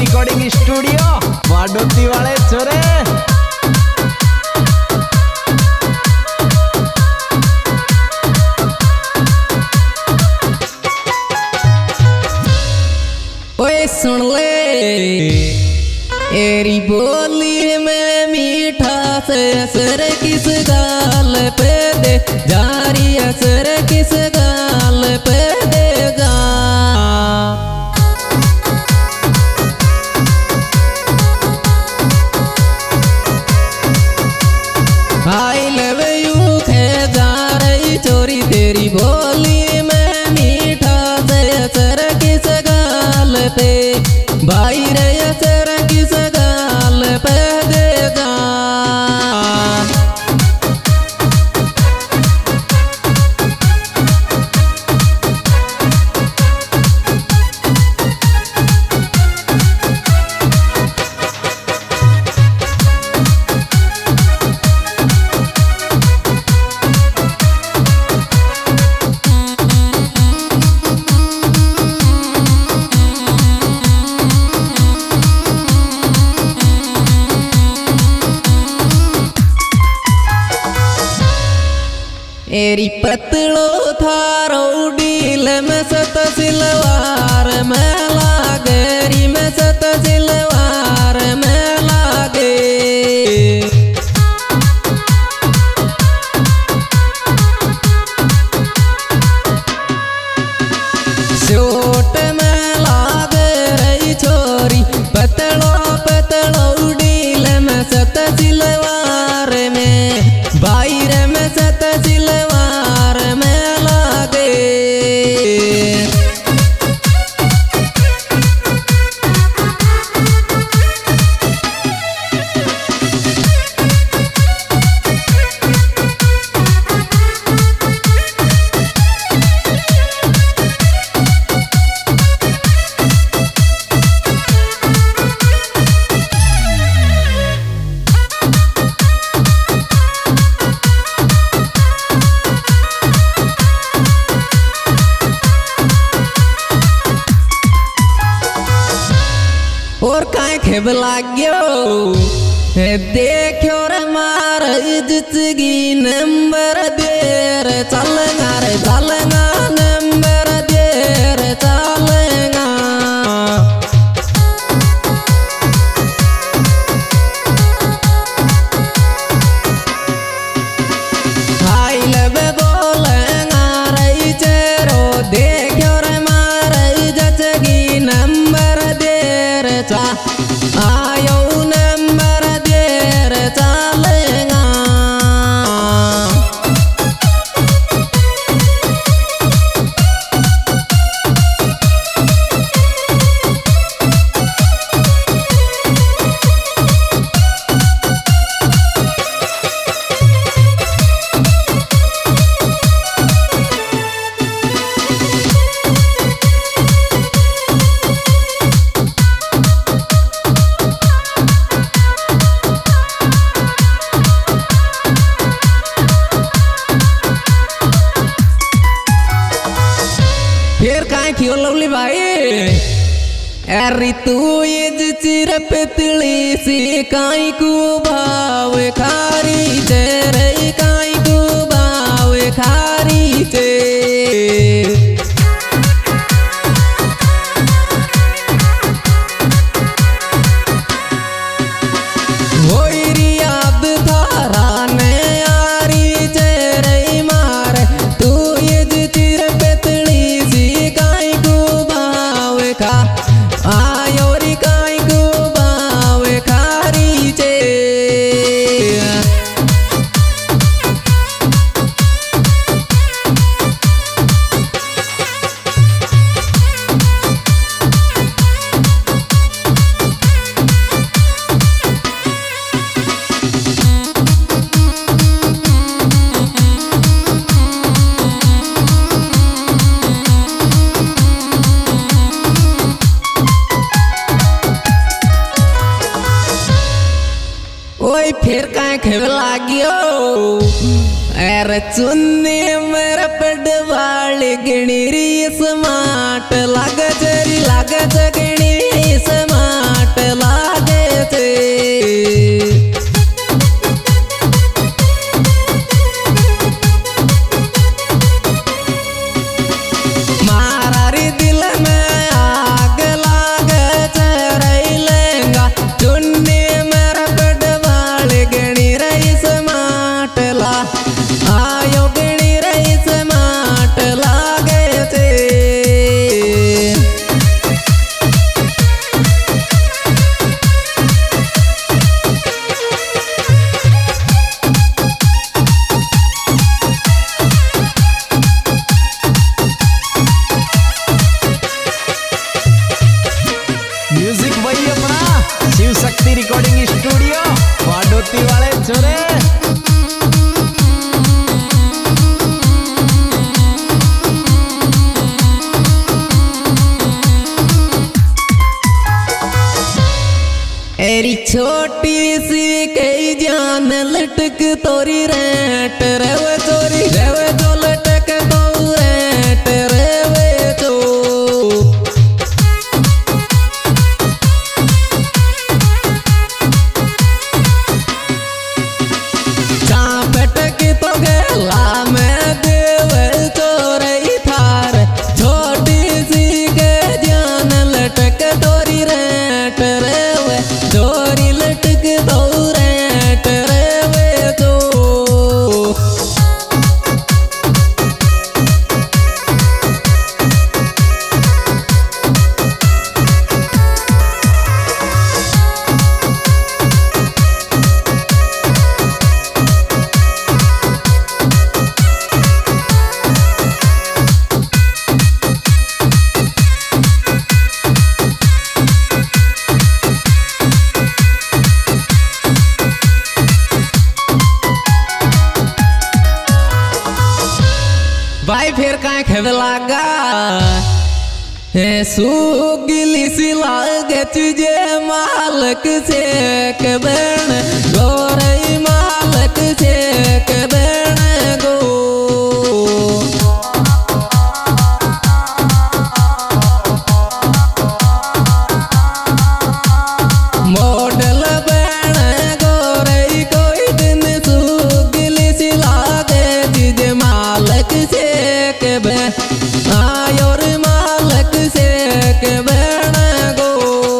Recording studio वाडोती वाले छोरे। ओए सुन ले एरी बोली में मीठा से असर किस गाल पे दे जारी असर किस गाल पे देगा। आई लव यू खे जा रही चोरी तेरी बोली में मीठा से असर किस गाल पे भाई रे असर किस गाल पे देगा। एरी पतलो थारो डील में सत सिलवार में लागे री में सत सिलवार में लागे। शोट में लागे रही छोरी पतलो पतलो डील में सत सिलवार में बाहर में सत सिलवार में लागे। और काहे खेब लाग्यो देखो रे मार जितगी नंबर देर चलना रे चलना नंबर देर चलना। हाय लब बोलेगा रे चेरो देखो रे मार जितगी नंबर देर आयो नंबर देर चलेगा। फिर काहे क्यों लवली भाई अरे तू ये चिर पतली सी काई को भाव खारी तेरे काई को भाव खारी ते। आयो री काई को भाव खारी चे। फिर काहे खेव लागियो अरे चुन्नी मेरा पडवाल गिणी री स्मार्ट लाग जरी लाग जगणी स्मार्ट लटक तोरी रेट रेवे चोरी रेवे जो लटक तो रेट रेवे चो चापटक तो गेला में देवे चोरी थार छोटी सी के जान लटक तोरी रेट रेवे चोरी लटक तो रेट रेवे चो भाई फिर कहीं खेवे लागा हे सुगिली सी लागे तुझे मालक से के बेण गोरे मालक से के बेण गो मॉडल बेण गोरे कोई दिन सुगिली सी लागे तुझे मालक से के बे आयोर मालक से के बेण गो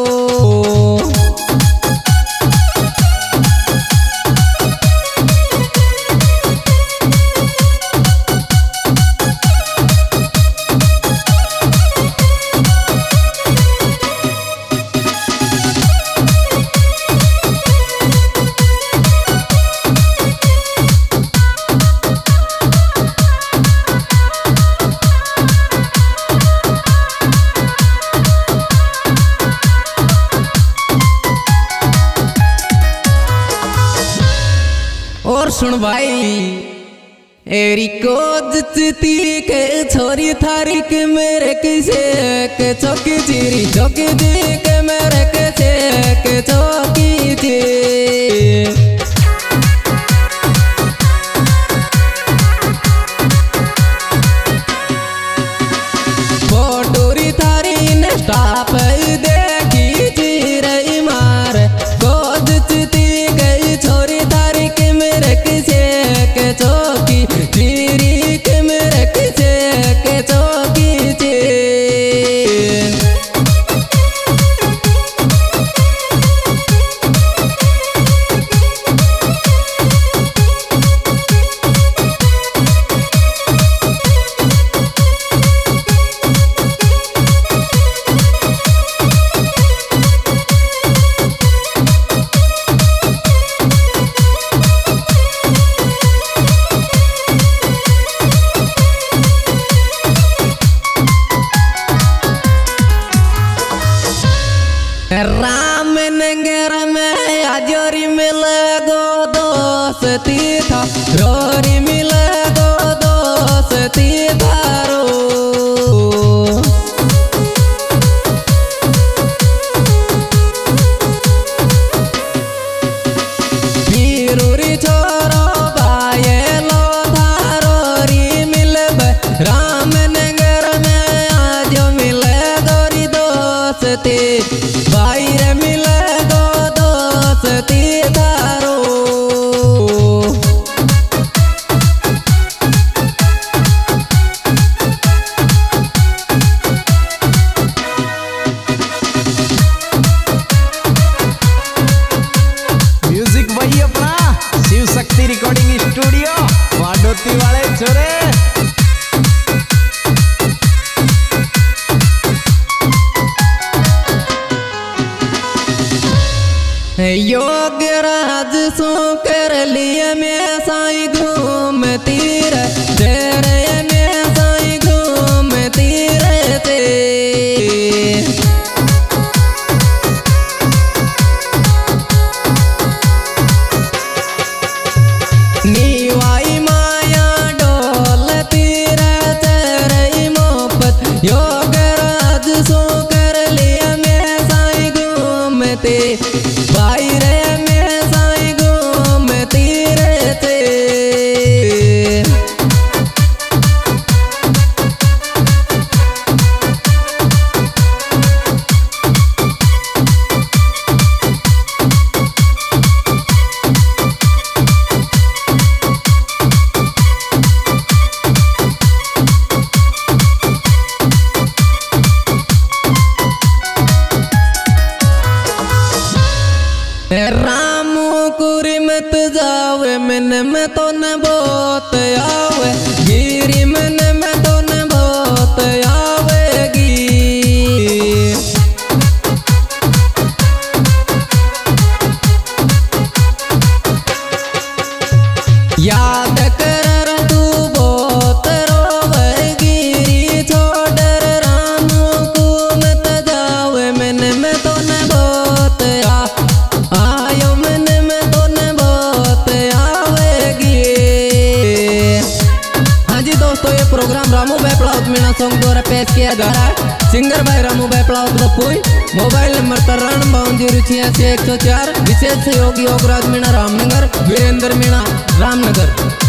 और सुन भाई एरी को जचती के छोरी थारी के मेरे किसे के चौकी जीरी चौकी जी के मेरे किसे के चौकी जी फोटोरी थारी ने स्टाप देखी जी रही मार को जचती गई छोरी थारी के मेरे किसे के चौकी जीरी के मेरे किसे के चौकी जी रामनगर में आजोरी मिले गो दोस्ती था रोरी मिले गो दोस्ती थारो पीरूरी छोरो बाये लो थारोरी मिले रामनगर में आजो मिले गोरी दोस्ती बाहर मिले गो दोस्ती थारो म्यूजिक वही अपना शिव शक्ति रिकॉर्डिंग स्टूडियो वाडोती वाले छोरे योग राज सो कर लिए में साई घूमती तेरे में साई घूमती रहते नीवाई माया डोलती रहते रही मोहब्बत योग राज सो कर लिया में साई घूमते बाहर में साई घूमती रे तो न बहुत आवे गिरी मन में तो न बहुत आवेगी। याद कर तू बहुत रोवेगी छोड़ रामू को मत जावे मन में तो न बहुत आयो मन में तो न बहुत आवेगी। हाँ जी दोस्तों, ये प्रोग्राम रामू भाई पड़ाउत मीणा सॉन्ग द्वारा पेश किया जा रहा है। सिंगर भाई रामू भाई पड़ाउत दपुई। Mobile number 93 104। विशेष सहयोगी योगराज मीणा रामनगर, वीरेंद्र मीणा रामनगर।